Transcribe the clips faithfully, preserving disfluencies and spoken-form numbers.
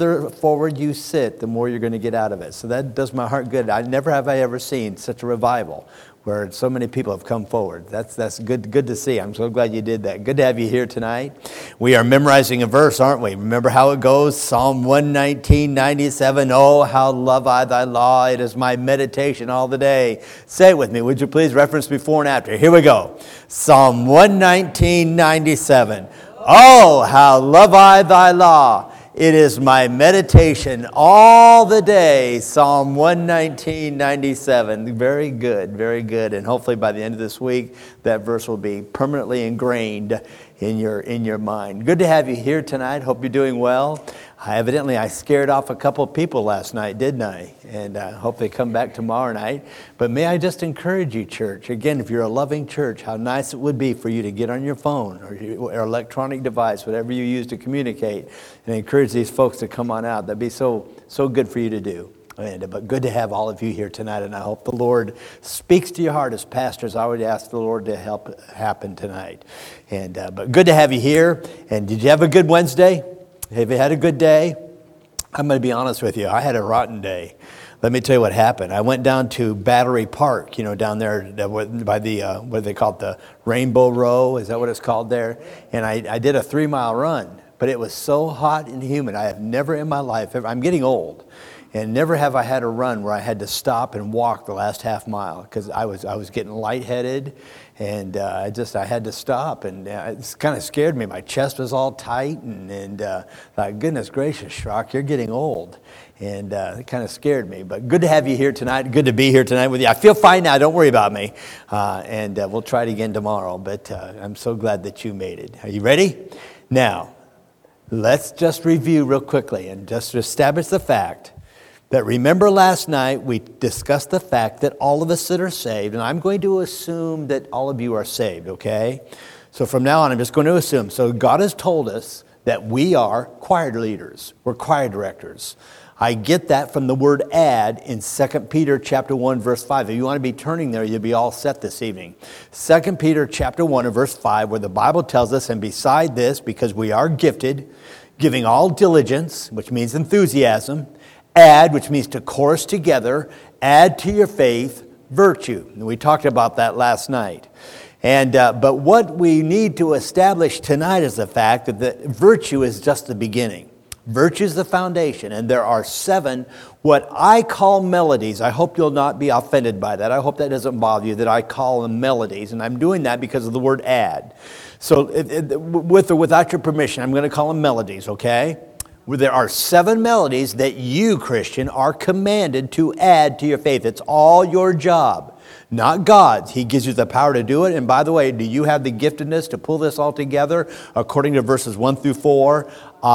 further forward you sit, the more you're going to get out of it. So that does my heart good. I never have I ever seen such a revival where so many people have come forward. That's that's good good to see. I'm so glad you did that. Good to have you here tonight. We are memorizing a verse, aren't we? Remember how it goes? Psalm one nineteen, ninety-seven. Oh, how love I thy law. It is my meditation all the day. Say it with me, would you please? Reference before and after. Here we go. Psalm one nineteen, ninety-seven. Oh, how love I thy law. It is my meditation all the day. Psalm one nineteen, ninety-seven. Very good, very good. And hopefully by the end of this week, that verse will be permanently ingrained in your in your mind. Good to have you here tonight. Hope you're doing well. I, evidently, I scared off a couple of people last night, didn't I? And I uh, hope they come back tomorrow night. But may I just encourage you, church, again, if you're a loving church, how nice it would be for you to get on your phone or your electronic device, whatever you use to communicate, and encourage these folks to come on out. That'd be so so good for you to do. And, but good to have all of you here tonight, and I hope the Lord speaks to your heart as pastors. I would ask the Lord to help happen tonight. And uh, but good to have you here. And did you have a good Wednesday? Have you had a good day? I'm going to be honest with you. I had a rotten day. Let me tell you what happened. I went down to Battery Park, you know, down there by the, uh, what do they call it, the Rainbow Row? Is that what it's called there? And I, I did a three-mile run, but it was so hot and humid. I have never in my life, ever, I'm getting old, and never have I had a run where I had to stop and walk the last half mile because I was I was getting lightheaded, and uh, I just I had to stop, and uh, it kind of scared me. My chest was all tight, and and uh, like, goodness gracious, Shrock, you're getting old, and uh, it kind of scared me. But good to have you here tonight. Good to be here tonight with you. I feel fine now. Don't worry about me, uh, and uh, we'll try it again tomorrow. But uh, I'm so glad that you made it. Are you ready? Now, let's just review real quickly and just establish the fact that remember last night we discussed the fact that all of us that are saved, and I'm going to assume that all of you are saved, okay? So from now on, I'm just going to assume. So God has told us that we are choir leaders. We're choir directors. I get that from the word add in Second Peter chapter one, verse five. If you want to be turning there, you'll be all set this evening. Second Peter chapter one and verse five, where the Bible tells us, and beside this, because we are gifted, giving all diligence, which means enthusiasm, add, which means to chorus together, add to your faith virtue. And we talked about that last night. And uh, but what we need to establish tonight is the fact that the virtue is just the beginning. Virtue is the foundation, and there are seven what I call melodies. I hope you'll not be offended by that. I hope that doesn't bother you that I call them melodies, and I'm doing that because of the word add. So it, it, with or without your permission, I'm going to call them melodies, okay? There are seven melodies that you, Christian, are commanded to add to your faith. It's all your job, not God's. He gives you the power to do it. And by the way, do you have the giftedness to pull this all together? According to verses one through four,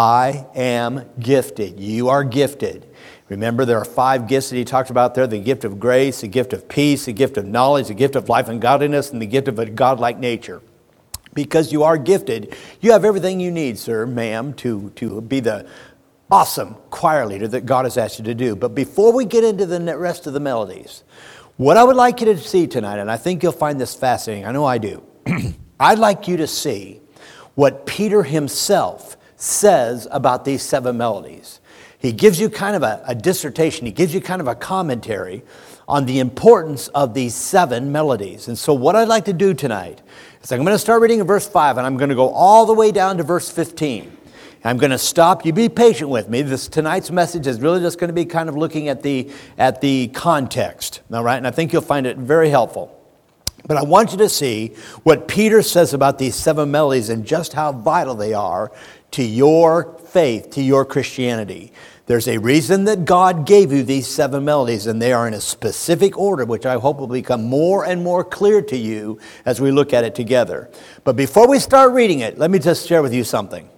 I am gifted. You are gifted. Remember, there are five gifts that he talks about there: the gift of grace, the gift of peace, the gift of knowledge, the gift of life and godliness, and the gift of a godlike nature. Because you are gifted, you have everything you need, sir, ma'am, to, to be the awesome choir leader that God has asked you to do. But before we get into the rest of the melodies, what I would like you to see tonight, and I think you'll find this fascinating, I know I do, I'd like you to see what Peter himself says about these seven melodies. He gives you kind of a, a dissertation, he gives you kind of a commentary on the importance of these seven melodies. And so what I'd like to do tonight is I'm going to start reading in verse five, and I'm going to go all the way down to verse fifteen. I'm going to stop. You be patient with me. This tonight's message is really just going to be kind of looking at the at the context, all right? And I think you'll find it very helpful. But I want you to see what Peter says about these seven melodies and just how vital they are to your faith, to your Christianity. There's a reason that God gave you these seven melodies, and they are in a specific order, which I hope will become more and more clear to you as we look at it together. But before we start reading it, let me just share with you something.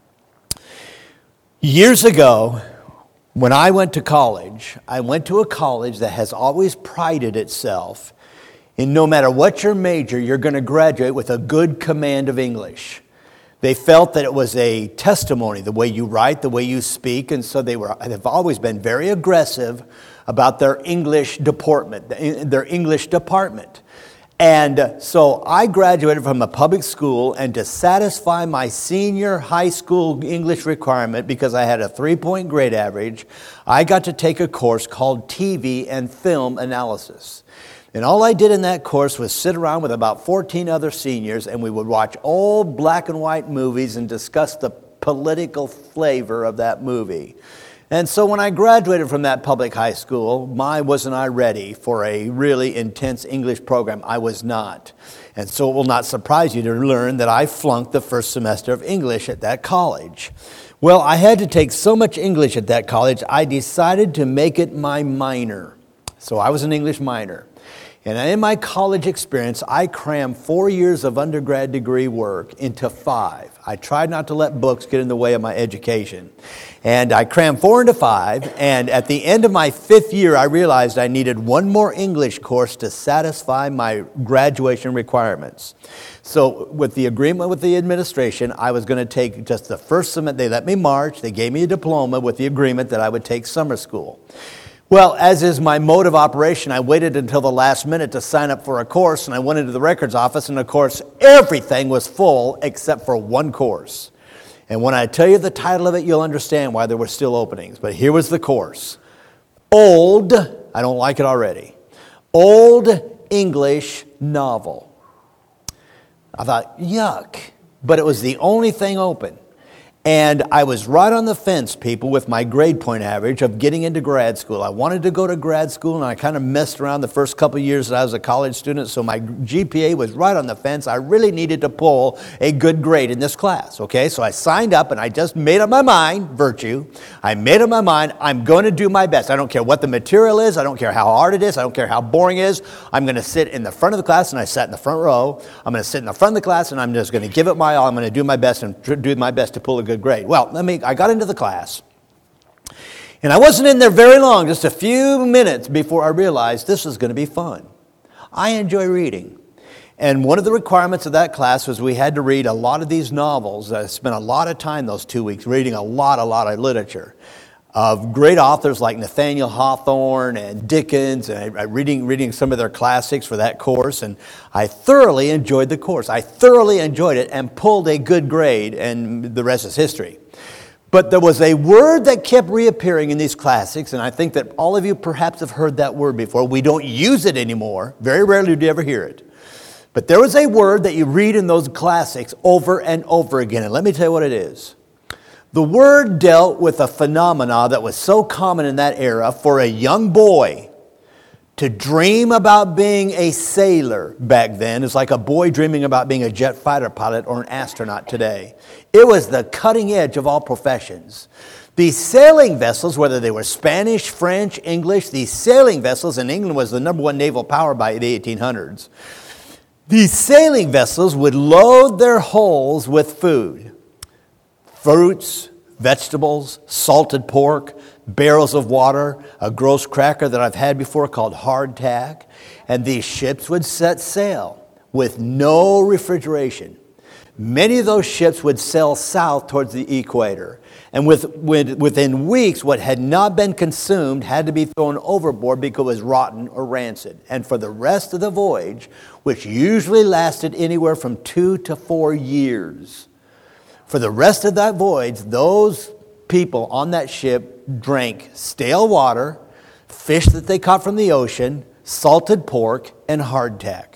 Years ago, when I went to college, I went to a college that has always prided itself in no matter what your major, you're going to graduate with a good command of English. They felt that it was a testimony, the way you write, the way you speak, and so they were. They've always been very aggressive about their English department, their English department. And so I graduated from a public school, and to satisfy my senior high school English requirement, because I had a three-point grade average, I got to take a course called T V and Film Analysis. And all I did in that course was sit around with about fourteen other seniors, and we would watch old black and white movies and discuss the political flavor of that movie. And so when I graduated from that public high school, my wasn't I ready for a really intense English program. I was not. And so it will not surprise you to learn that I flunked the first semester of English at that college. Well, I had to take so much English at that college, I decided to make it my minor. So I was an English minor. And in my college experience, I crammed four years of undergrad degree work into five. I tried not to let books get in the way of my education. And I crammed four into five, and at the end of my fifth year, I realized I needed one more English course to satisfy my graduation requirements. So with the agreement with the administration, I was going to take just the first semester. They let me march. They gave me a diploma with the agreement that I would take summer school. Well, as is my mode of operation, I waited until the last minute to sign up for a course, and I went into the records office, and of course, everything was full except for one course. And when I tell you the title of it, you'll understand why there were still openings. But here was the course. Old, I don't like it already, Old English Novel. I thought, yuck, but it was the only thing open. And I was right on the fence, people, with my grade point average of getting into grad school. I wanted to go to grad school, and I kind of messed around the first couple of years that I was a college student, so my G P A was right on the fence. I really needed to pull a good grade in this class, okay? So I signed up, and I just made up my mind, virtue. I made up my mind, I'm going to do my best. I don't care what the material is. I don't care how hard it is. I don't care how boring it is. I'm going to sit in the front of the class, and I sat in the front row. I'm going to sit in the front of the class, and I'm just going to give it my all. I'm going to do my best and tr- do my best to pull a good grade. Well, let me, I got into the class, and I wasn't in there very long, just a few minutes before I realized this was going to be fun. I enjoy reading. And one of the requirements of that class was we had to read a lot of these novels. I spent a lot of time those two weeks reading a lot, a lot of literature of great authors like Nathaniel Hawthorne and Dickens, and I, I reading reading some of their classics for that course, and I thoroughly enjoyed the course. I thoroughly enjoyed it and pulled a good grade, and the rest is history. But there was a word that kept reappearing in these classics, and I think that all of you perhaps have heard that word before. We don't use it anymore. Very rarely do you ever hear it. But there was a word that you read in those classics over and over again, and let me tell you what it is. The word dealt with a phenomena that was so common in that era for a young boy to dream about being a sailor back then. It's like a boy dreaming about being a jet fighter pilot or an astronaut today. It was the cutting edge of all professions. These sailing vessels, whether they were Spanish, French, English, these sailing vessels, and England was the number one naval power by the eighteen hundreds. These sailing vessels would load their hulls with food. Fruits, vegetables, salted pork, barrels of water, a gross cracker that I've had before called hardtack. And these ships would set sail with no refrigeration. Many of those ships would sail south towards the equator. And with, with, within weeks, what had not been consumed had to be thrown overboard because it was rotten or rancid. And for the rest of the voyage, which usually lasted anywhere from two to four years, for the rest of that voyage, those people on that ship drank stale water, fish that they caught from the ocean, salted pork, and hardtack.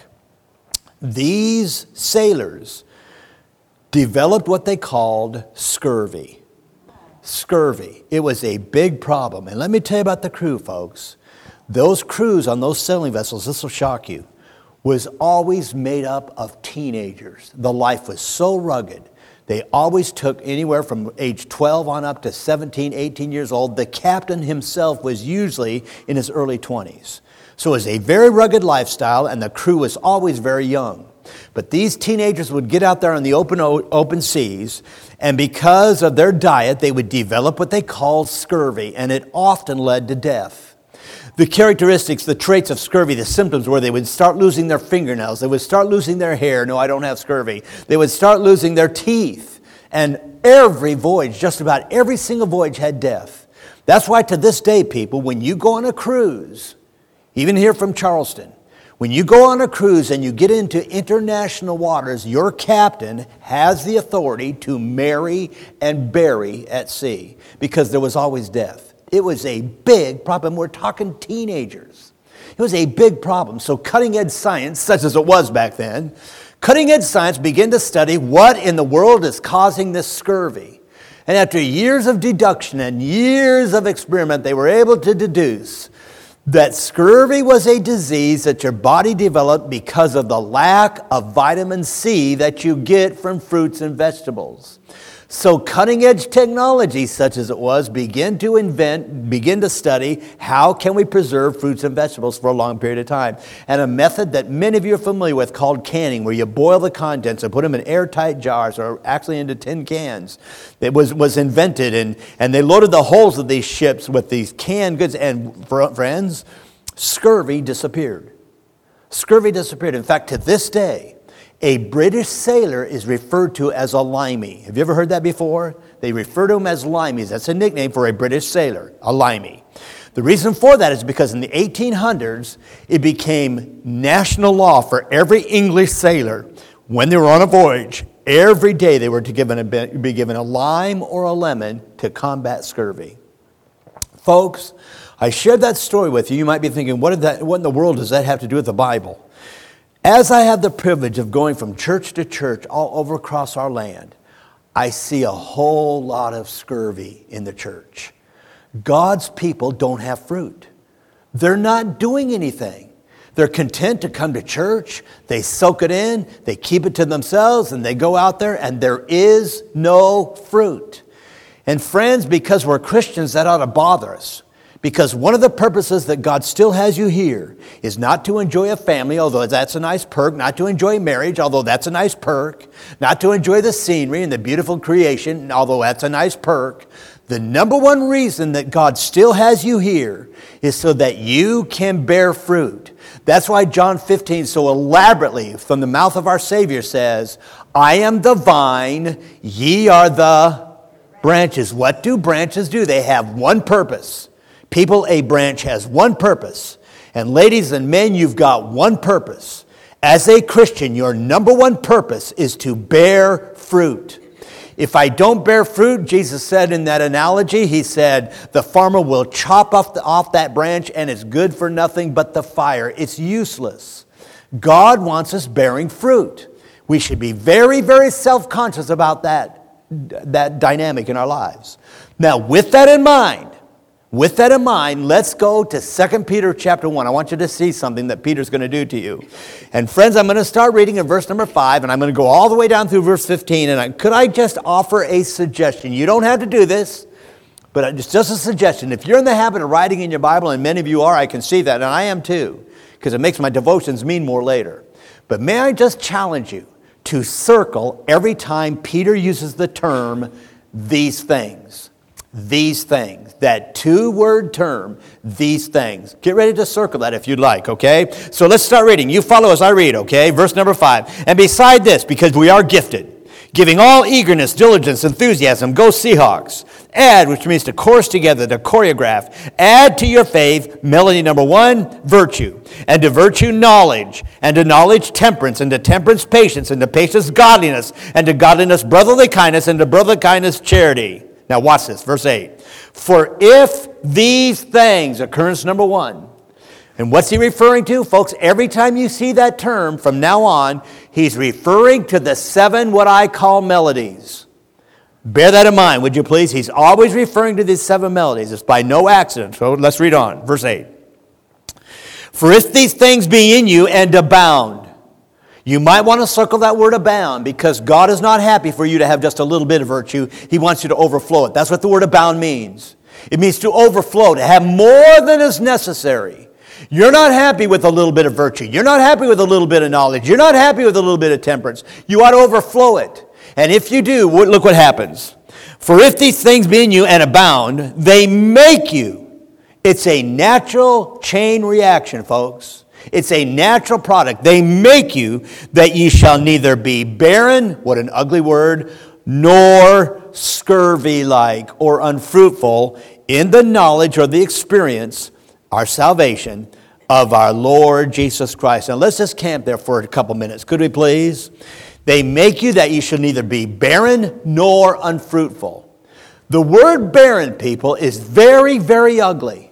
These sailors developed what they called scurvy. Scurvy. It was a big problem. And let me tell you about the crew, folks. Those crews on those sailing vessels, this will shock you, was always made up of teenagers. The life was so rugged. They always took anywhere from age twelve on up to seventeen, eighteen years old. The captain himself was usually in his early twenties. So it was a very rugged lifestyle, and the crew was always very young. But these teenagers would get out there on the open open seas, and because of their diet, they would develop what they called scurvy, and it often led to death. The characteristics, the traits of scurvy, the symptoms were they would start losing their fingernails. They would start losing their hair. No, I don't have scurvy. They would start losing their teeth. And every voyage, just about every single voyage had death. That's why to this day, people, when you go on a cruise, even here from Charleston, When you go on a cruise and you get into international waters, your captain has the authority to marry and bury at sea because there was always death. It was a big problem. We're talking teenagers. It was a big problem. So cutting-edge science, such as it was back then, cutting-edge science began to study what in the world is causing this scurvy. And after years of deduction and years of experiment, they were able to deduce that scurvy was a disease that your body developed because of the lack of vitamin C that you get from fruits and vegetables. So cutting-edge technology, such as it was, began to invent, begin to study how can we preserve fruits and vegetables for a long period of time. And a method that many of you are familiar with called canning, where you boil the contents and put them in airtight jars or actually into tin cans. It was, was invented, and, and they loaded the hulls of these ships with these canned goods. And friends, scurvy disappeared. Scurvy disappeared. In fact, to this day, a British sailor is referred to as a limey. Have you ever heard that before? They refer to him as limeys. That's a nickname for a British sailor, a limey. The reason for that is because in the eighteen hundreds, it became national law for every English sailor, when they were on a voyage, every day they were to given a, be given a lime or a lemon to combat scurvy. Folks, I shared that story with you. You might be thinking, what, did that, what in the world does that have to do with the Bible? As I have the privilege of going from church to church all over across our land, I see a whole lot of scurvy in the church. God's people don't have fruit. They're not doing anything. They're content to come to church, they soak it in, they keep it to themselves, and they go out there and there is no fruit. And friends, because we're Christians, that ought to bother us. Because one of the purposes that God still has you here is not to enjoy a family, although that's a nice perk, not to enjoy marriage, although that's a nice perk, not to enjoy the scenery and the beautiful creation, although that's a nice perk. The number one reason that God still has you here is so that you can bear fruit. That's why John fifteen so elaborately from the mouth of our Savior says, I am the vine, ye are the branches. What do branches do? They have one purpose. People, a branch has one purpose. And ladies and men, you've got one purpose. As a Christian, your number one purpose is to bear fruit. If I don't bear fruit, Jesus said in that analogy, he said, the farmer will chop off, the, off that branch and it's good for nothing but the fire. It's useless. God wants us bearing fruit. We should be very, very self-conscious about that, that dynamic in our lives. Now, with that in mind, With that in mind, let's go to Second Peter chapter one. I want you to see something that Peter's going to do to you. And friends, I'm going to start reading in verse number five, and I'm going to go all the way down through verse fifteen. And I, could I just offer a suggestion? You don't have to do this, but it's just a suggestion. If you're in the habit of writing in your Bible, and many of you are, I can see that, and I am too, because it makes my devotions mean more later. But may I just challenge you to circle every time Peter uses the term, these things. These things, that two-word term, these things. Get ready to circle that if you'd like, okay? So let's start reading. You follow as I read, okay? Verse number five. And beside this, because we are gifted, giving all eagerness, diligence, enthusiasm, go Seahawks. Add, which means to chorus together, to choreograph. Add to your faith, melody number one, virtue. And to virtue, knowledge. And to knowledge, temperance. And to temperance, patience. And to patience, godliness. And to godliness, brotherly kindness. And to brotherly kindness, charity. Now watch this, verse eight. For if these things, occurrence number one, and what's he referring to? Folks, every time you see that term from now on, he's referring to the seven what I call melodies. Bear that in mind, would you please? He's always referring to these seven melodies. It's by no accident. So let's read on, verse eight. For if these things be in you and abound, you might want to circle that word abound, because God is not happy for you to have just a little bit of virtue. He wants you to overflow it. That's what the word abound means. It means to overflow, to have more than is necessary. You're not happy with a little bit of virtue. You're not happy with a little bit of knowledge. You're not happy with a little bit of temperance. You ought to overflow it. And if you do, look what happens. For if these things be in you and abound, they make you. It's a natural chain reaction, folks. It's a natural product. They make you that ye shall neither be barren, what an ugly word, nor scurvy-like or unfruitful in the knowledge or the experience, our salvation, of our Lord Jesus Christ. Now let's just camp there for a couple minutes. Could we please? They make you that you shall neither be barren nor unfruitful. The word barren, people, is very, very ugly.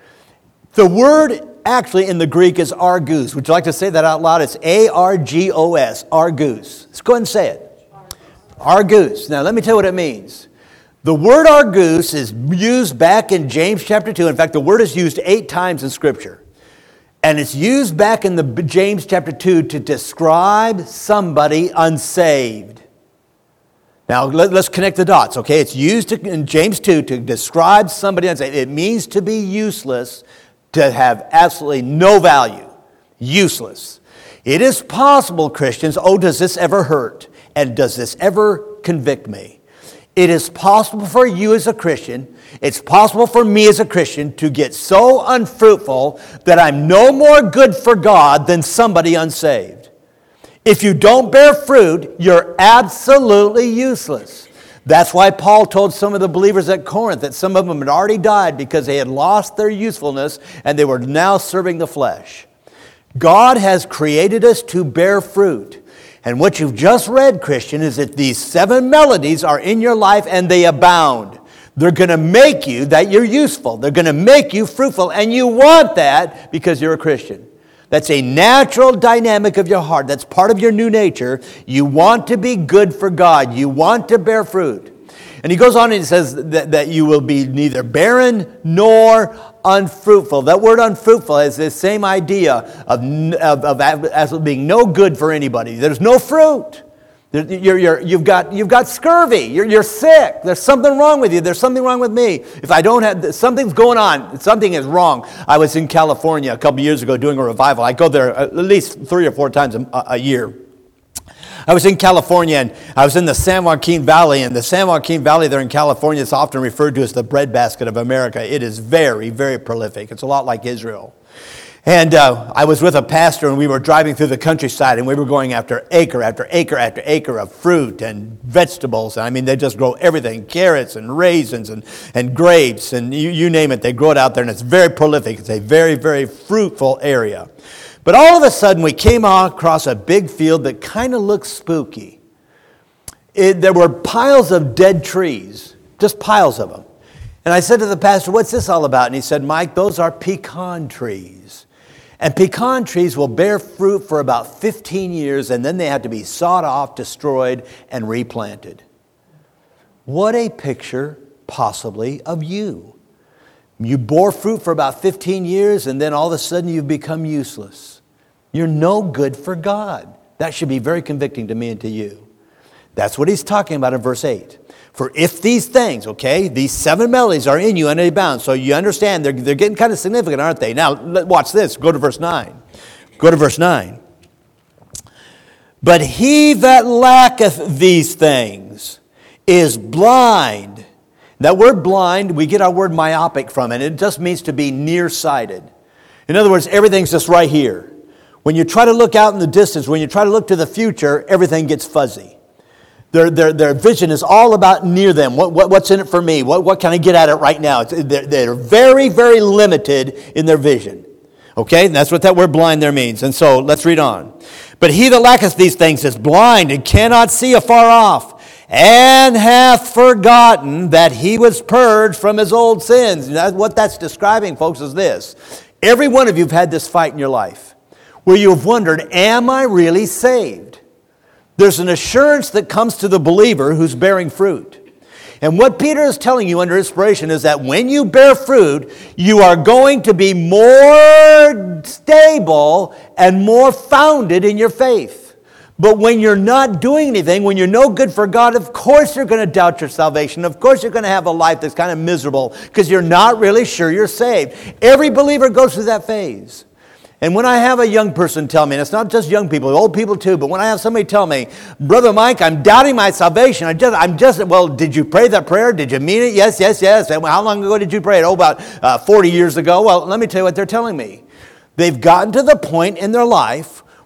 The word actually in the Greek is argus. Would you like to say that out loud? It's A R G O S, argus. Let's go ahead and say it. Argus. Now let me tell you what it means. The word argus is used back in James chapter two. In fact, the word is used eight times in Scripture. And it's used back in the James chapter two to describe somebody unsaved. Now, let, let's connect the dots, okay? It's used to, in James two to describe somebody unsaved. It means to be useless, to have absolutely no value. Useless. It is possible, Christians, oh, does this ever hurt? And does this ever convict me? It is possible for you as a Christian, it's possible for me as a Christian to get so unfruitful that I'm no more good for God than somebody unsaved. If you don't bear fruit, you're absolutely useless. That's why Paul told some of the believers at Corinth that some of them had already died because they had lost their usefulness and they were now serving the flesh. God has created us to bear fruit. And what you've just read, Christian, is that these seven melodies are in your life and they abound. They're going to make you that you're useful. They're going to make you fruitful. And you want that because you're a Christian. That's a natural dynamic of your heart. That's part of your new nature. You want to be good for God. You want to bear fruit. And he goes on and he says that, that you will be neither barren nor unfruitful. That word unfruitful is the same idea of, of, of as being no good for anybody. There's no fruit. You're, you're, you've got, you've got scurvy. You're, you're sick. There's something wrong with you. There's something wrong with me. If I don't have, something's going on. Something is wrong. I was in California a couple years ago doing a revival. I go there at least three or four times a, a year. I was in California, and I was in the San Joaquin Valley, and the San Joaquin Valley there in California is often referred to as the breadbasket of America. It is very, very prolific. It's a lot like Israel. And uh, I was with a pastor, and we were driving through the countryside, and we were going after acre after acre after acre of fruit and vegetables. I mean, they just grow everything, carrots and raisins and, and grapes, and you, you name it, they grow it out there, and it's very prolific. It's a very, very fruitful area. But all of a sudden, we came across a big field that kind of looked spooky. It, there were piles of dead trees, just piles of them. And I said to the pastor, what's this all about? And he said, Mike, those are pecan trees. And pecan trees will bear fruit for about fifteen years, and then they have to be sawed off, destroyed, and replanted. What a picture, possibly, of you. You bore fruit for about fifteen years, and then all of a sudden you've become useless. You're no good for God. That should be very convicting to me and to you. That's what he's talking about in verse eight. For if these things, okay, these seven melodies are in you and they abound. So you understand they're, they're getting kind of significant, aren't they? Now, watch this. Go to verse nine. Go to verse nine. But he that lacketh these things is blind. That word blind, we get our word myopic from it. It just means to be nearsighted. In other words, everything's just right here. When you try to look out in the distance, when you try to look to the future, everything gets fuzzy. Their, their, their vision is all about near them. What, what, what's in it for me? What, what can I get at it right now? It's, they're, they're very, very limited in their vision. Okay? And that's what that word blind there means. And so, let's read on. But he that lacketh these things is blind and cannot see afar off, and hath forgotten that he was purged from his old sins. Now, what that's describing, folks, is this. Every one of you have had this fight in your life where you've wondered, am I really saved? There's an assurance that comes to the believer who's bearing fruit. And what Peter is telling you under inspiration is that when you bear fruit, you are going to be more stable and more founded in your faith. But when you're not doing anything, when you're no good for God, of course you're going to doubt your salvation. Of course you're going to have a life that's kind of miserable because you're not really sure you're saved. Every believer goes through that phase. And when I have a young person tell me, and it's not just young people, old people too, but when I have somebody tell me, Brother Mike, I'm doubting my salvation. I just, I'm just, well, did you pray that prayer? Did you mean it? Yes, yes, yes. And how long ago did you pray it? Oh, about uh, forty years ago. Well, let me tell you what they're telling me. They've gotten to the point in their life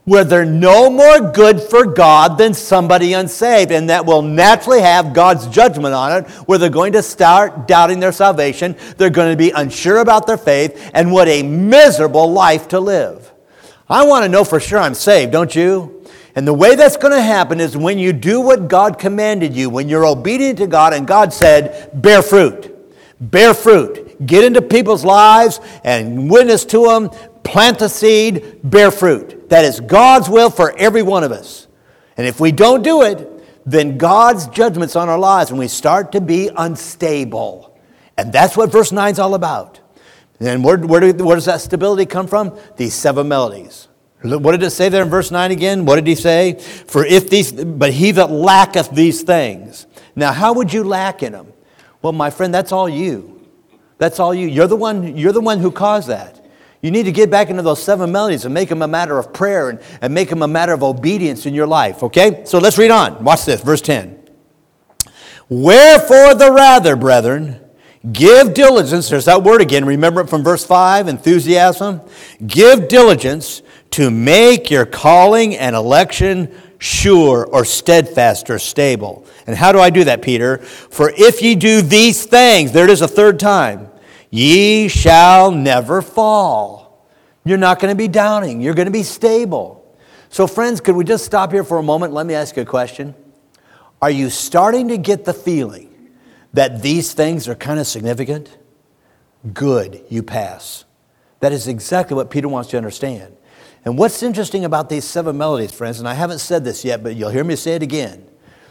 where they're no more good for God than somebody unsaved, and that will naturally have God's judgment on it, where they're going to start doubting their salvation, they're going to be unsure about their faith, and what a miserable life to live. I want to know for sure I'm saved, don't you? And the way that's going to happen is when you do what God commanded you, when you're obedient to God, and God said, bear fruit, bear fruit, get into people's lives and witness to them, plant the seed, bear fruit. That is God's will for every one of us. And if we don't do it, then God's judgment's on our lives and we start to be unstable. And that's what verse nine is all about. And where, where, do, where does that stability come from? These seven melodies. What did it say there in verse nine again? What did he say? For if these, but he that lacketh these things. Now, how would you lack in them? Well, my friend, that's all you. That's all you. You're the one, you're the one who caused that. You need to get back into those seven melodies and make them a matter of prayer and, and make them a matter of obedience in your life, okay? So let's read on. Watch this, verse ten. Wherefore the rather, brethren, give diligence. There's that word again. Remember it from verse five, enthusiasm. Give diligence to make your calling and election sure or steadfast or stable. And how do I do that, Peter? For if ye do these things, there it is a third time, ye shall never fall. You're not going to be downing. You're going to be stable. So friends, could we just stop here for a moment? Let me ask you a question. Are you starting to get the feeling that these things are kind of significant? Good, you pass. That is exactly what Peter wants you to understand. And what's interesting about these seven melodies, friends, and I haven't said this yet, but you'll hear me say it again.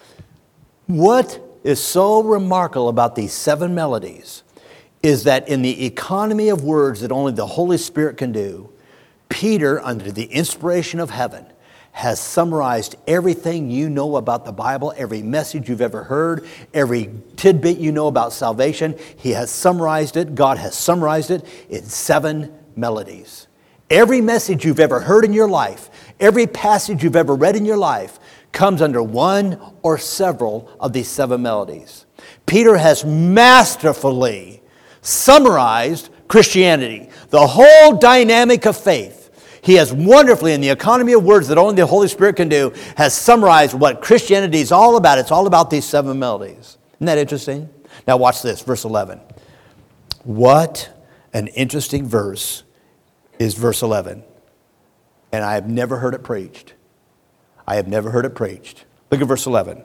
What is so remarkable about these seven melodies is that in the economy of words that only the Holy Spirit can do, Peter, under the inspiration of heaven, has summarized everything you know about the Bible, every message you've ever heard, every tidbit you know about salvation. He has summarized it, God has summarized it in seven melodies. Every message you've ever heard in your life, every passage you've ever read in your life, comes under one or several of these seven melodies. Peter has masterfully summarized Christianity, the whole dynamic of faith. He has wonderfully, in the economy of words that only the Holy Spirit can do, has summarized what Christianity is all about. It's all about these seven melodies. Isn't that interesting? Now watch this, verse eleven. What an interesting verse is verse eleven. And I have never heard it preached. I have never heard it preached. Look at verse eleven.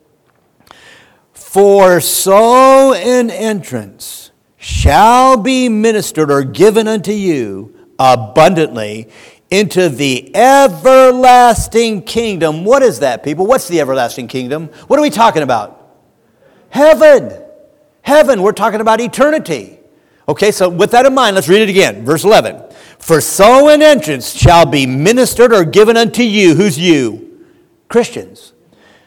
For so an entrance shall be ministered or given unto you abundantly into the everlasting kingdom. What is that, people? What's the everlasting kingdom? What are we talking about? Heaven. Heaven. We're talking about eternity. Okay, so with that in mind, let's read it again. Verse eleven. For so an entrance shall be ministered or given unto you. Who's you? Christians.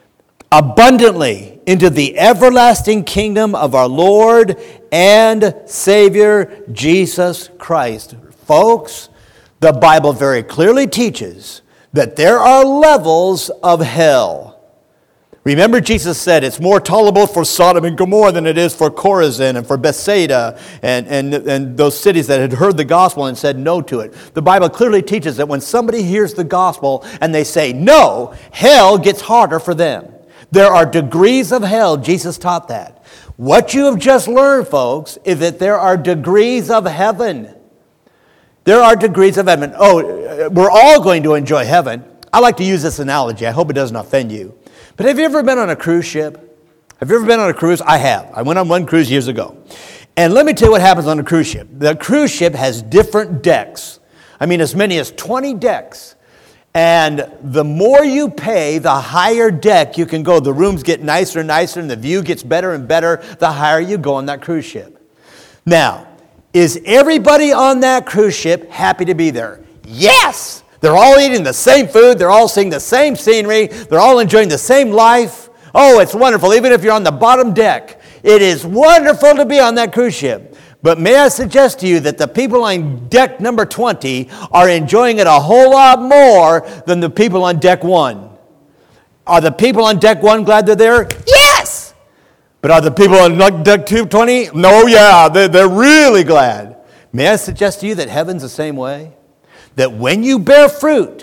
Abundantly into the everlasting kingdom of our Lord and Savior Jesus Christ. Folks, the Bible very clearly teaches that there are levels of hell. Remember, Jesus said it's more tolerable for Sodom and Gomorrah than it is for Chorazin and for Bethsaida and, and, and those cities that had heard the gospel and said no to it. The Bible clearly teaches that when somebody hears the gospel and they say no, hell gets harder for them. There are degrees of hell. Jesus taught that. What you have just learned, folks, is that there are degrees of heaven. There are degrees of heaven. Oh, we're all going to enjoy heaven. I like to use this analogy. I hope it doesn't offend you. But have you ever been on a cruise ship? Have you ever been on a cruise? I have. I went on one cruise years ago. And let me tell you what happens on a cruise ship. The cruise ship has different decks. I mean, as many as twenty decks. And the more you pay, the higher deck you can go. The rooms get nicer and nicer, and the view gets better and better the higher you go on that cruise ship. Now, is everybody on that cruise ship happy to be there? Yes! They're all eating the same food. They're all seeing the same scenery. They're all enjoying the same life. Oh, it's wonderful. Even if you're on the bottom deck, it is wonderful to be on that cruise ship. But may I suggest to you that the people on deck number twenty are enjoying it a whole lot more than the people on deck one. Are the people on deck one glad they're there? Yes! But are the people on deck two twenty? No, yeah, they're, they're really glad. May I suggest to you that heaven's the same way? That when you bear fruit,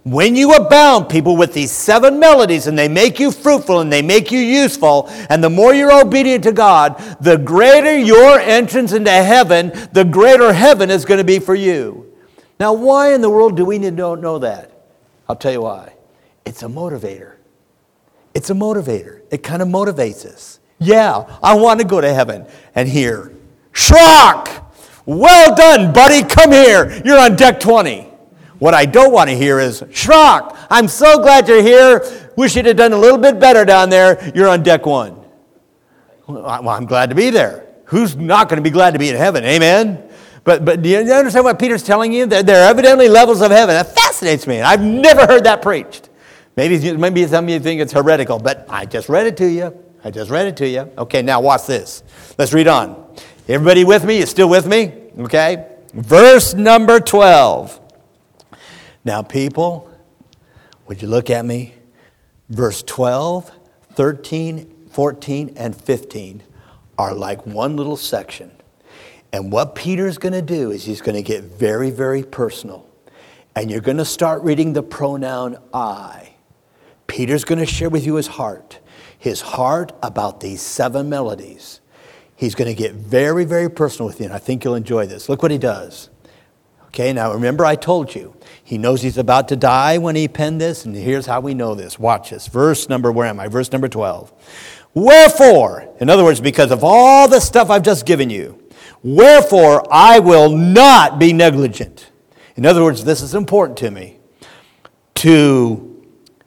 When you abound, people, with these seven melodies, and they make you fruitful and they make you useful, and the more you're obedient to God, the greater your entrance into heaven, the greater heaven is going to be for you. Now, why in the world do we need to know that? I'll tell you why. It's a motivator. It's a motivator. It kind of motivates us. Yeah, I want to go to heaven. And here, Schrock! Well done, buddy. Come here. You're on deck twenty. What I don't want to hear is, Schrock, I'm so glad you're here. Wish you'd have done a little bit better down there. You're on deck one. Well, I'm glad to be there. Who's not going to be glad to be in heaven? Amen? But but do you understand what Peter's telling you? There, there are evidently levels of heaven. That fascinates me. I've never heard that preached. Maybe, maybe some of you think it's heretical, but I just read it to you. I just read it to you. Okay, now watch this. Let's read on. Everybody with me? You still with me? Okay. Verse number twelve. Now, people, would you look at me? Verse twelve, thirteen, fourteen, and fifteen are like one little section. And what Peter's going to do is he's going to get very, very personal. And you're going to start reading the pronoun I. Peter's going to share with you his heart. His heart about these seven melodies. He's going to get very, very personal with you, and I think you'll enjoy this. Look what he does. Okay, now remember I told you, he knows he's about to die when he penned this, and here's how we know this. Watch this. Verse number, where am I? Verse number twelve. Wherefore, in other words, because of all the stuff I've just given you, wherefore I will not be negligent. In other words, this is important to me. To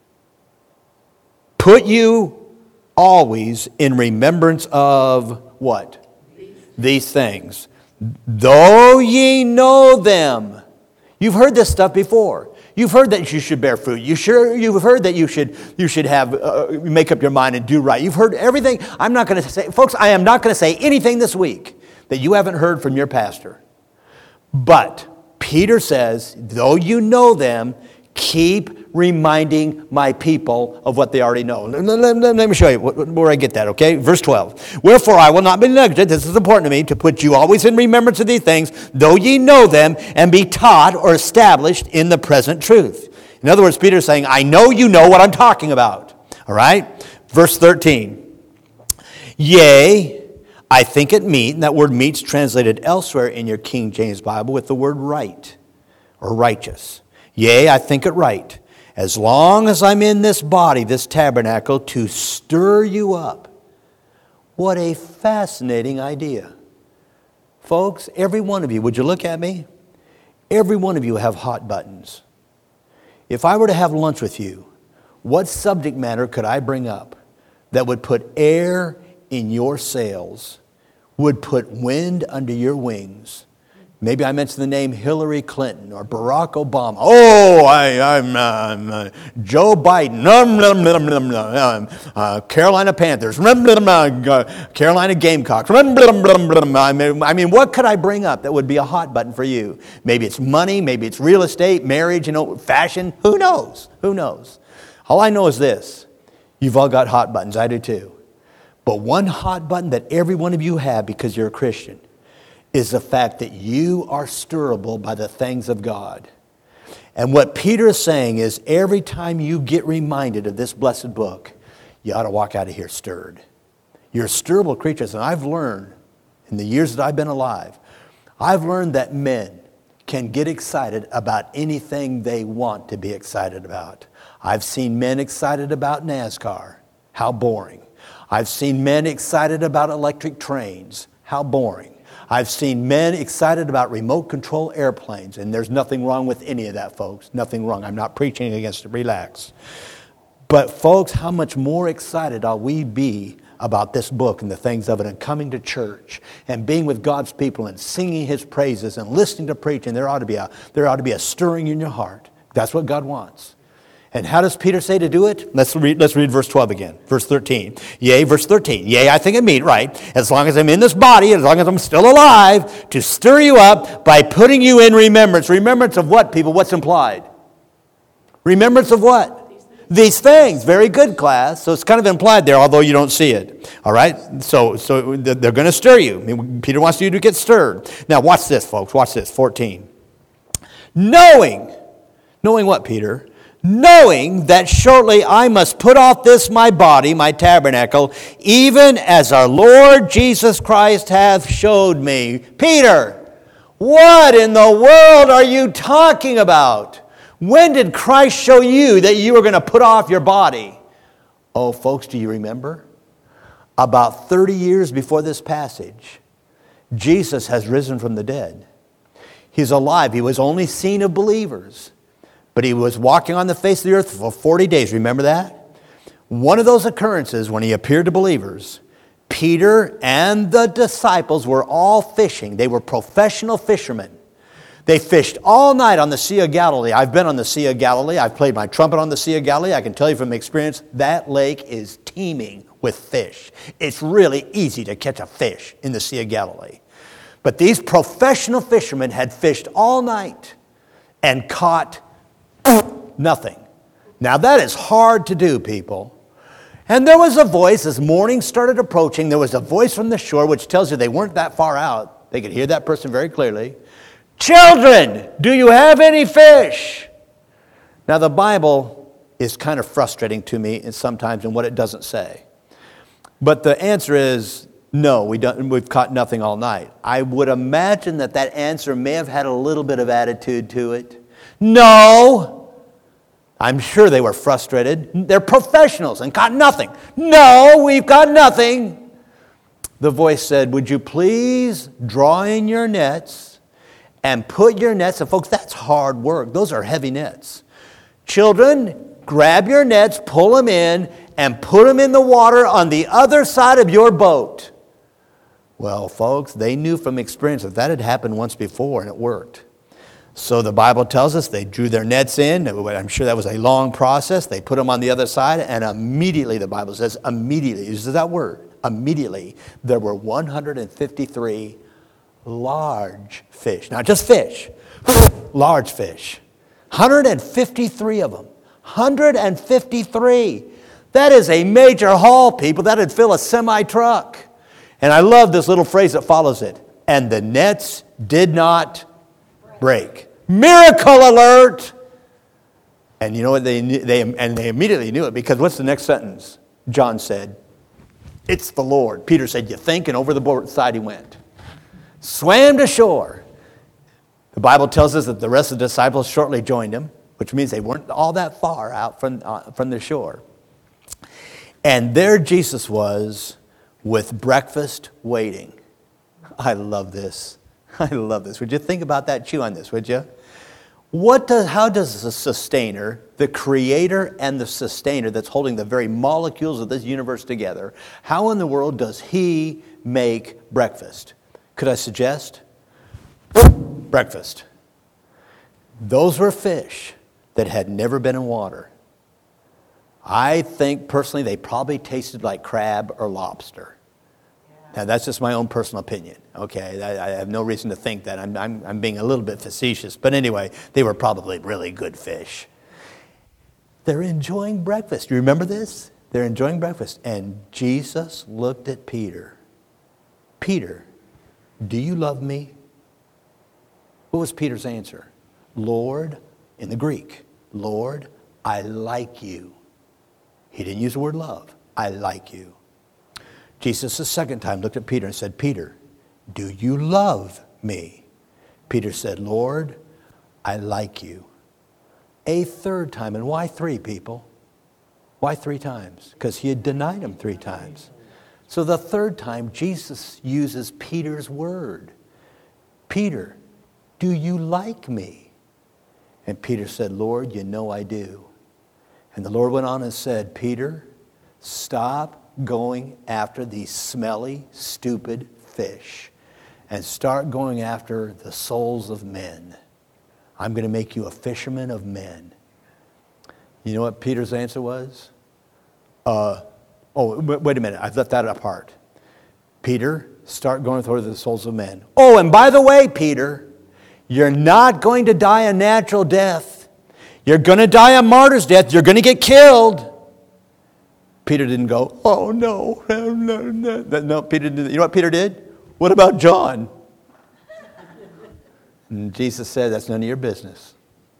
put you always in remembrance of what? These things. Though ye know them. You've heard this stuff before. You've heard that you should bear fruit. You sure, you've heard that you should you should have uh, make up your mind and do right. You've heard everything. I'm not going to say, folks, I am not going to say anything this week that you haven't heard from your pastor. But Peter says, though you know them, keep reminding my people of what they already know. Let, let, let me show you where I get that, okay? Verse twelve. Wherefore I will not be negligent, this is important to me, to put you always in remembrance of these things, though ye know them, and be taught or established in the present truth. In other words, Peter's saying, I know you know what I'm talking about. All right? Verse thirteen. Yea, I think it meet, and that word meet's translated elsewhere in your King James Bible with the word right, or righteous. Yea, I think it right, as long as I'm in this body, this tabernacle, to stir you up. What a fascinating idea. Folks, every one of you, would you look at me? Every one of you have hot buttons. If I were to have lunch with you, what subject matter could I bring up that would put air in your sails, would put wind under your wings? Maybe I mentioned the name Hillary Clinton or Barack Obama. Oh, I, I'm, uh, I'm uh, Joe Biden. Num, num, num, num, num, uh, Carolina Panthers. Num, num, num, uh, Carolina Gamecocks. Num, num, num, num. I mean, I mean, what could I bring up that would be a hot button for you? Maybe it's money. Maybe it's real estate, marriage, you know, fashion. Who knows? Who knows? All I know is this. You've all got hot buttons. I do too. But one hot button that every one of you have because you're a Christian is the fact that you are stirrable by the things of God. And what Peter is saying is every time you get reminded of this blessed book, you ought to walk out of here stirred. You're stirrable creatures. And I've learned in the years that I've been alive, I've learned that men can get excited about anything they want to be excited about. I've seen men excited about NASCAR. How boring. I've seen men excited about electric trains. How boring. I've seen men excited about remote control airplanes, and there's nothing wrong with any of that, folks. Nothing wrong. I'm not preaching against it. Relax. But, folks, how much more excited ought we be about this book and the things of it, and coming to church and being with God's people and singing His praises and listening to preaching? There ought to be a, there ought to be a stirring in your heart. That's what God wants. And how does Peter say to do it? Let's read, let's read verse twelve again. Verse thirteen. Yea, verse thirteen. Yea, I think it meet, right, as long as I'm in this body, as long as I'm still alive, to stir you up by putting you in remembrance. Remembrance of what, people? What's implied? Remembrance of what? These things. These things. Very good, class. So it's kind of implied there, although you don't see it. All right? So, so they're going to stir you. I mean, Peter wants you to get stirred. Now, watch this, folks. Watch this. fourteen. Knowing. Knowing what, Peter? knowing that shortly I must put off this my body, my tabernacle, even as our Lord Jesus Christ hath showed me. Peter, what in the world are you talking about? When did Christ show you that you were going to put off your body? Oh, folks, do you remember? About thirty years before this passage, Jesus has risen from the dead. He's alive. He was only seen of believers, but he was walking on the face of the earth for forty days. Remember that? One of those occurrences when he appeared to believers, Peter and the disciples were all fishing. They were professional fishermen. They fished all night on the Sea of Galilee. I've been on the Sea of Galilee. I've played my trumpet on the Sea of Galilee. I can tell you from experience, that lake is teeming with fish. It's really easy to catch a fish in the Sea of Galilee. But these professional fishermen had fished all night and caught nothing. Now that is hard to do, people. And there was a voice as morning started approaching. There was a voice from the shore which tells you they weren't that far out. They could hear that person very clearly. Children, do you have any fish? Now the Bible is kind of frustrating to me sometimes in what it doesn't say. But the answer is no, we don't, we've caught nothing all night. I would imagine that that answer may have had a little bit of attitude to it. No. I'm sure they were frustrated. They're professionals and caught nothing. No, we've got nothing. The voice said, would you please draw in your nets and put your nets, and folks, that's hard work. Those are heavy nets. Children, grab your nets, pull them in, and put them in the water on the other side of your boat. Well, folks, they knew from experience that that had happened once before, and it worked. So the Bible tells us they drew their nets in. I'm sure that was a long process. They put them on the other side, and immediately, the Bible says, immediately, uses that word, immediately, there were one hundred fifty-three large fish. Not just fish, large fish. one hundred fifty-three of them. one hundred fifty-three. That is a major haul, people. That would fill a semi-truck. And I love this little phrase that follows it. And the nets did not break. Miracle alert! And you know what? They, they, and they immediately knew it, because what's the next sentence? John said, it's the Lord. Peter said, you think? And over the board side he went. Swam to shore. The Bible tells us that the rest of the disciples shortly joined him, which means they weren't all that far out from, uh, from the shore. And there Jesus was with breakfast waiting. I love this. I love this. Would you think about that? Chew on this, would you? What does, how does the sustainer, the creator and the sustainer that's holding the very molecules of this universe together, how in the world does he make breakfast? Could I suggest? Breakfast. Those were fish that had never been in water. I think personally they probably tasted like crab or lobster. Now that's just my own personal opinion. Okay, I, I have no reason to think that. I'm, I'm, I'm being a little bit facetious. But anyway, they were probably really good fish. They're enjoying breakfast. You remember this? They're enjoying breakfast. And Jesus looked at Peter. Peter, do you love me? What was Peter's answer? Lord, in the Greek, Lord, I like you. He didn't use the word love. I like you. Jesus the second time looked at Peter and said, Peter, do you love me? Peter said, Lord, I like you. A third time. And why three, people? Why three times? Because he had denied him three times. So the third time, Jesus uses Peter's word. Peter, do you like me? And Peter said, Lord, you know I do. And the Lord went on and said, Peter, stop going after these smelly, stupid fish and start going after the souls of men. I'm going to make you a fisherman of men. You know what Peter's answer was? Uh, oh, wait a minute. I've left that apart. Peter, start going after the souls of men. Oh, and by the way, Peter, you're not going to die a natural death. You're going to die a martyr's death. You're going to get killed. Peter didn't go, oh, no, no, no, no. No, Peter didn't. You know what Peter did? What about John? And Jesus said, that's none of your business.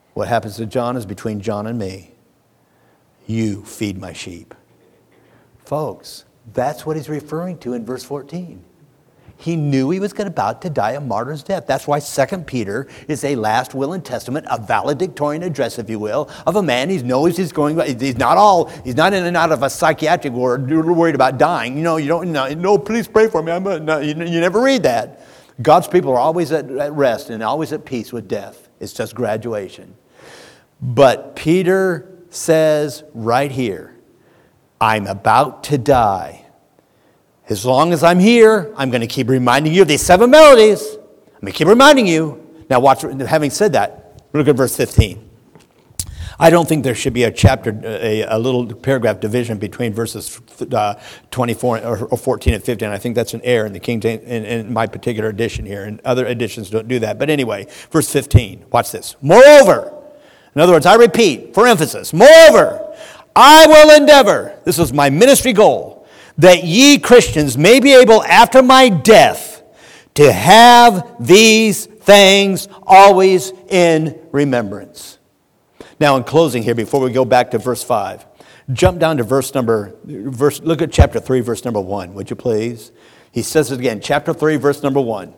What happens to John is between John and me. You feed my sheep. Folks, that's what he's referring to in verse fourteen. He knew he was about to die a martyr's death. That's why Second Peter is a last will and testament, a valedictorian address, if you will, of a man he knows he's going. He's not all. He's not in and out of a psychiatric ward, worried about dying. You know, you don't. No, no please pray for me. I'm a, no, you, you never read that. God's people are always at, at rest and always at peace with death. It's just graduation. But Peter says right here, I'm about to die. As long as I'm here, I'm going to keep reminding you of these seven melodies. I'm going to keep reminding you. Now watch, having said that, look at verse fifteen. I don't think there should be a chapter, a, a little paragraph division between verses uh, twenty-four or fourteen and fifteen. I think that's an error in the King James, in, in my particular edition here, and other editions don't do that. But anyway, verse fifteen, watch this. Moreover, in other words, I repeat, for emphasis, moreover, I will endeavor, this is my ministry goal, that ye Christians may be able after my death to have these things always in remembrance. Now in closing here, before we go back to verse five, jump down to verse number, verse. look at chapter three, verse number one, would you please? He says it again, chapter three, verse number one.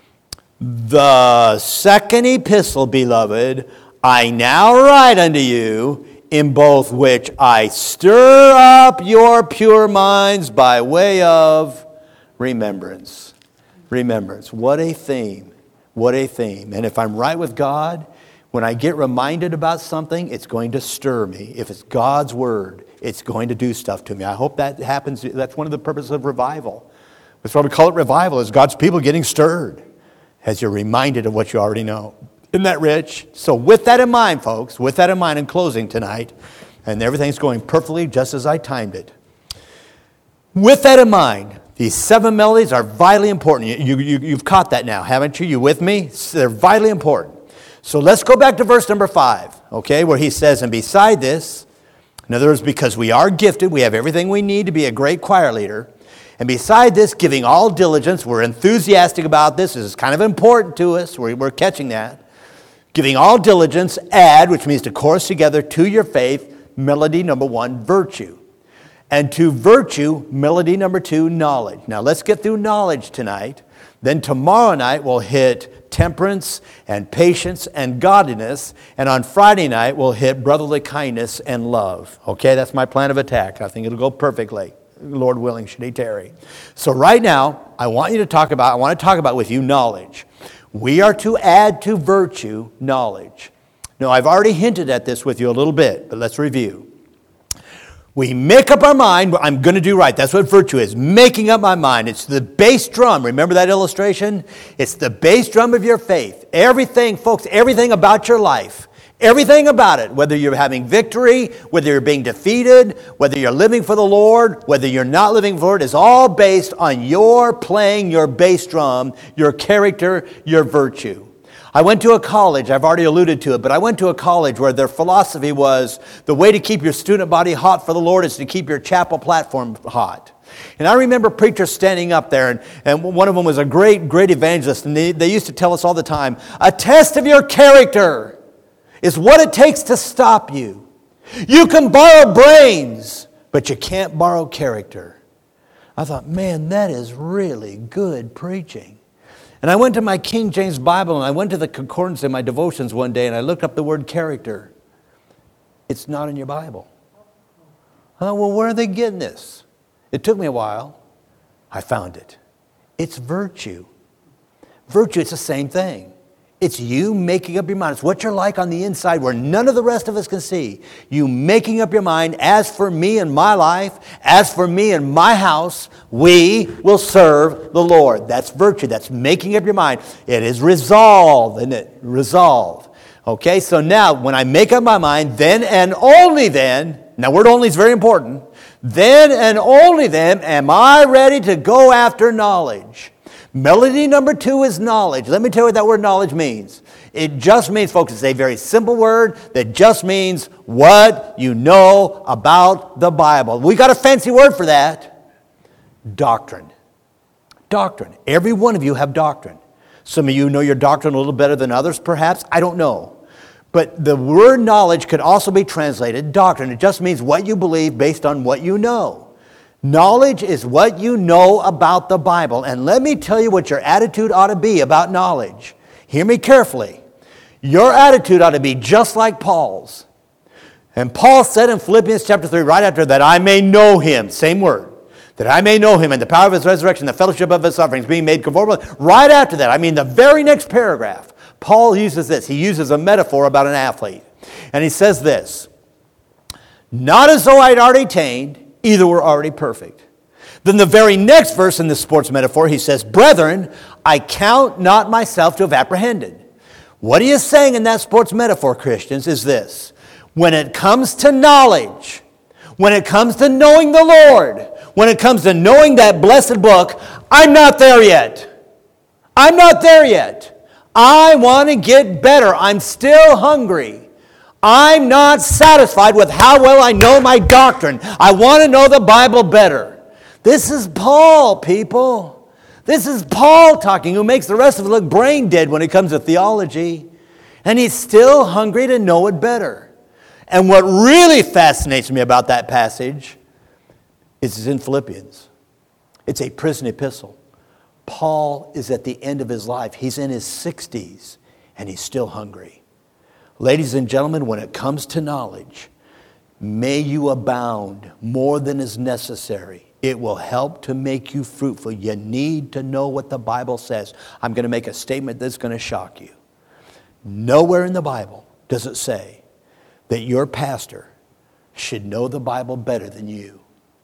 The second epistle, beloved, I now write unto you, in both which I stir up your pure minds by way of remembrance. Remembrance. What a theme. What a theme. And if I'm right with God, when I get reminded about something, it's going to stir me. If it's God's word, it's going to do stuff to me. I hope that happens. That's one of the purposes of revival. That's why we call it revival, is God's people getting stirred as you're reminded of what you already know. Isn't that rich? So with that in mind, folks, with that in mind in closing tonight, and everything's going perfectly just as I timed it. With that in mind, these seven melodies are vitally important. You, you, you've caught that now, haven't you? You with me? They're vitally important. So let's go back to verse number five, okay, where he says, and beside this, in other words, because we are gifted, we have everything we need to be a great choir leader. And beside this, giving all diligence, we're enthusiastic about this. This is kind of important to us. We're, we're catching that. Giving all diligence, add, which means to chorus together to your faith, melody number one, virtue. And to virtue, melody number two, knowledge. Now let's get through knowledge tonight. Then tomorrow night we'll hit temperance and patience and godliness. And on Friday night we'll hit brotherly kindness and love. Okay, that's my plan of attack. I think it'll go perfectly. Lord willing, should he tarry. So right now, I want you to talk about, I want to talk about with you knowledge. We are to add to virtue knowledge. Now, I've already hinted at this with you a little bit, but let's review. We make up our mind, I'm going to do right. That's what virtue is, making up my mind. It's the bass drum. Remember that illustration? It's the bass drum of your faith. Everything, folks, everything about your life. Everything about it, whether you're having victory, whether you're being defeated, whether you're living for the Lord, whether you're not living for it, is all based on your playing your bass drum, your character, your virtue. I went to a college, I've already alluded to it, but I went to a college where their philosophy was the way to keep your student body hot for the Lord is to keep your chapel platform hot. And I remember preachers standing up there, and, and one of them was a great, great evangelist, and they, they used to tell us all the time, a test of your character is what it takes to stop you. You can borrow brains, but you can't borrow character. I thought, man, that is really good preaching. And I went to my King James Bible, and I went to the concordance in my devotions one day, and I looked up the word character. It's not in your Bible. I thought, well, where are they getting this? It took me a while. I found it. It's virtue. Virtue, it's the same thing. It's you making up your mind. It's what you're like on the inside where none of the rest of us can see. You making up your mind, as for me and my life, as for me and my house, we will serve the Lord. That's virtue. That's making up your mind. It is resolve, isn't it? Resolve. Okay, so now when I make up my mind, then and only then, now word only is very important, then and only then am I ready to go after knowledge. Melody number two is knowledge. Let me tell you what that word knowledge means. It just means, folks, it's a very simple word that just means what you know about the Bible. We got a fancy word for that. Doctrine. Doctrine. Every one of you have doctrine. Some of you know your doctrine a little better than others, perhaps. I don't know. But the word knowledge could also be translated doctrine. It just means what you believe based on what you know. Knowledge is what you know about the Bible. And let me tell you what your attitude ought to be about knowledge. Hear me carefully. Your attitude ought to be just like Paul's. And Paul said in Philippians chapter three, right after that, I may know him, same word, that I may know him and the power of his resurrection, the fellowship of his sufferings, being made conformable. Right after that, I mean the very next paragraph, Paul uses this. He uses a metaphor about an athlete. And he says this, not as though I'd already attained, either were already perfect. Then the very next verse in the sports metaphor, he says, brethren, I count not myself to have apprehended. What he is saying in that sports metaphor, Christians, is this. When it comes to knowledge, when it comes to knowing the Lord, when it comes to knowing that blessed book, I'm not there yet. I'm not there yet. I want to get better. I'm still hungry. I'm not satisfied with how well I know my doctrine. I want to know the Bible better. This is Paul, people. This is Paul talking, who makes the rest of us look brain dead when it comes to theology. And he's still hungry to know it better. And what really fascinates me about that passage is it's in Philippians. It's a prison epistle. Paul is at the end of his life. He's in his sixties, and he's still hungry. Ladies and gentlemen, when it comes to knowledge, may you abound more than is necessary. It will help to make you fruitful. You need to know what the Bible says. I'm going to make a statement that's going to shock you. Nowhere in the Bible does it say that your pastor should know the Bible better than you.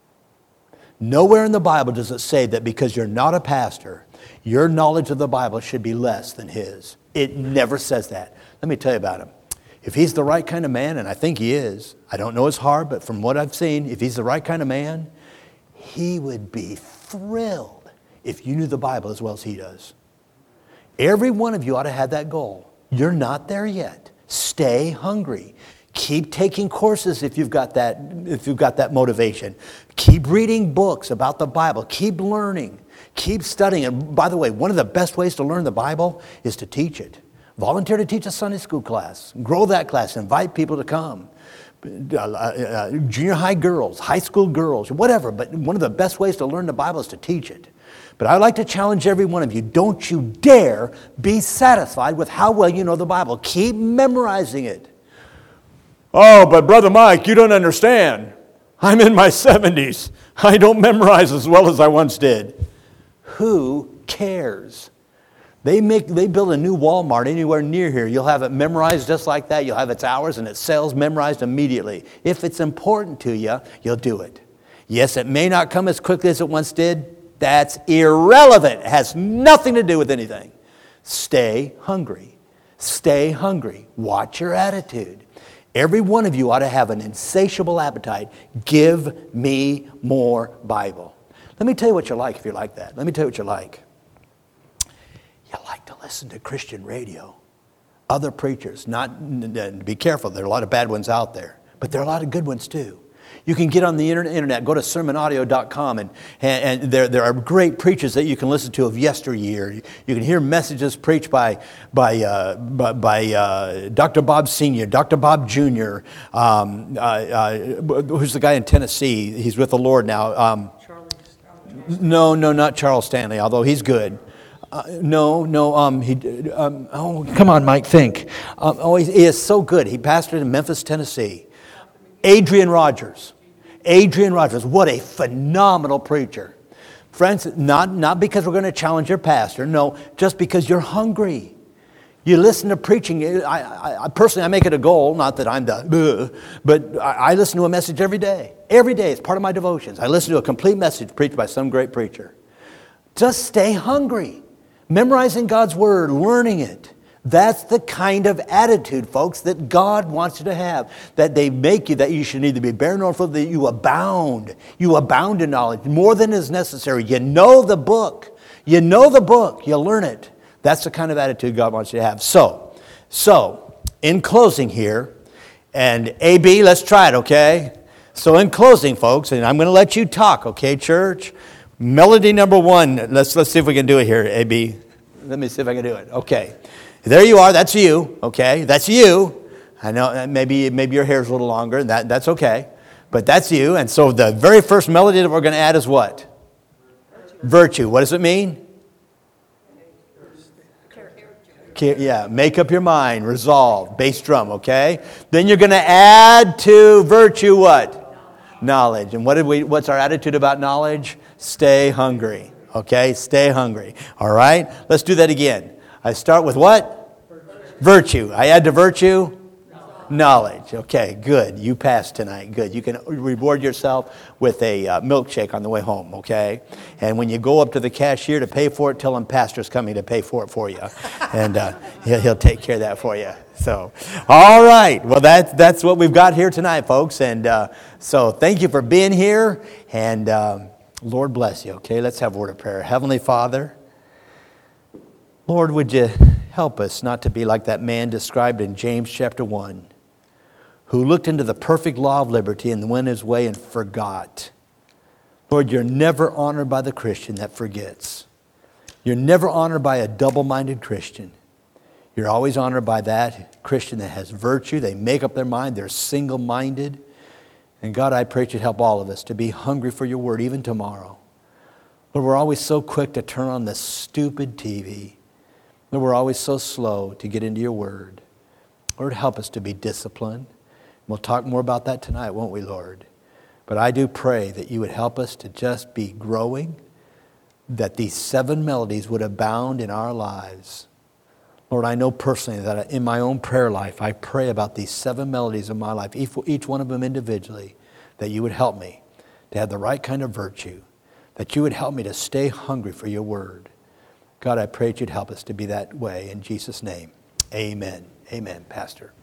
Nowhere in the Bible does it say that because you're not a pastor, your knowledge of the Bible should be less than his. It never says that. Let me tell you about him. If he's the right kind of man, and I think he is, I don't know his heart, but from what I've seen, if he's the right kind of man, he would be thrilled if you knew the Bible as well as he does. Every one of you ought to have that goal. You're not there yet. Stay hungry. Keep taking courses if you've got that, if you've got that motivation. Keep reading books about the Bible. Keep learning. Keep studying. And by the way, one of the best ways to learn the Bible is to teach it. Volunteer to teach a Sunday school class. Grow that class. Invite people to come. Uh, uh, junior high girls, high school girls, whatever. But one of the best ways to learn the Bible is to teach it. But I'd like to challenge every one of you, don't you dare be satisfied with how well you know the Bible. Keep memorizing it. Oh, but Brother Mike, you don't understand. I'm in my seventies. I don't memorize as well as I once did. Who cares? They make they build a new Walmart anywhere near here. You'll have it memorized just like that. You'll have its hours and its sales memorized immediately. If it's important to you, you'll do it. Yes, it may not come as quickly as it once did. That's irrelevant. It has nothing to do with anything. Stay hungry. Stay hungry. Watch your attitude. Every one of you ought to have an insatiable appetite. Give me more Bible. Let me tell you what you're like if you're like that. Let me tell you what you're like. You like to listen to Christian radio. Other preachers. Not, be careful, there are a lot of bad ones out there. But there are a lot of good ones too. You can get on the internet, go to sermon audio dot com, and, and, and there, there are great preachers that you can listen to of yesteryear. You, you can hear messages preached by, by, uh, by, by uh, Doctor Bob Senior, Doctor Bob Junior, um, uh, uh, who's the guy in Tennessee? He's with the Lord now. Um, Charlie Stanley. No, no, not Charles Stanley, although he's good. Uh, no, no, um, he, um, oh, come on, Mike, think. Um, oh, he, he is so good. He pastored in Memphis, Tennessee. Adrian Rogers. Adrian Rogers, what a phenomenal preacher. Friends, not, not because we're going to challenge your pastor, no, just because you're hungry. You listen to preaching. I, I, I personally, I make it a goal, not that I'm the, but I, I listen to a message every day. Every day, it's part of my devotions. I listen to a complete message preached by some great preacher. Just stay hungry. Memorizing God's Word, learning it. That's the kind of attitude, folks, that God wants you to have. That they make you, that you should neither be barren nor fruitful, that you abound. You abound in knowledge, more than is necessary. You know the book. You know the book. You learn it. That's the kind of attitude God wants you to have. So, so in closing here, and A B, let's try it, okay? So in closing, folks, and I'm going to let you talk, okay, church? Melody number one. Let's, let's see if we can do it here, A B. Let me see if I can do it. Okay. There you are. That's you. Okay. That's you. I know uh, maybe maybe your hair's a little longer, and that, that's okay. But that's you. And so the very first melody that we're going to add is what? Virtue. What does it mean? Yeah, make up your mind, resolve, bass drum, okay? Then you're going to add to virtue what? Knowledge. And what did we? What's our attitude about knowledge? Stay hungry, okay? Stay hungry, all right? Let's do that again. I start with what? Virtue. I add to virtue? Knowledge. Okay, good. You passed tonight. Good. You can reward yourself with a uh, milkshake on the way home, okay? And when you go up to the cashier to pay for it, tell him Pastor's coming to pay for it for you. And uh, he'll, he'll take care of that for you. So, all right. Well, that, that's what we've got here tonight, folks. And uh, so thank you for being here. And um, Lord bless you, okay? Let's have a word of prayer. Heavenly Father, Lord, would you help us not to be like that man described in James chapter one, who looked into the perfect law of liberty and went his way and forgot. Lord, you're never honored by the Christian that forgets. You're never honored by a double-minded Christian. You're always honored by that Christian that has virtue. They make up their mind. They're single-minded. And God, I pray you'd help all of us to be hungry for your word even tomorrow. Lord, we're always so quick to turn on this stupid T V. Lord, we're always so slow to get into your word. Lord, help us to be disciplined. We'll talk more about that tonight, won't we, Lord? But I do pray that you would help us to just be growing, that these seven melodies would abound in our lives. Lord, I know personally that in my own prayer life, I pray about these seven melodies in my life, each, each one of them individually, that you would help me to have the right kind of virtue, that you would help me to stay hungry for your word. God, I pray that you'd help us to be that way. In Jesus' name, amen. Amen, Pastor.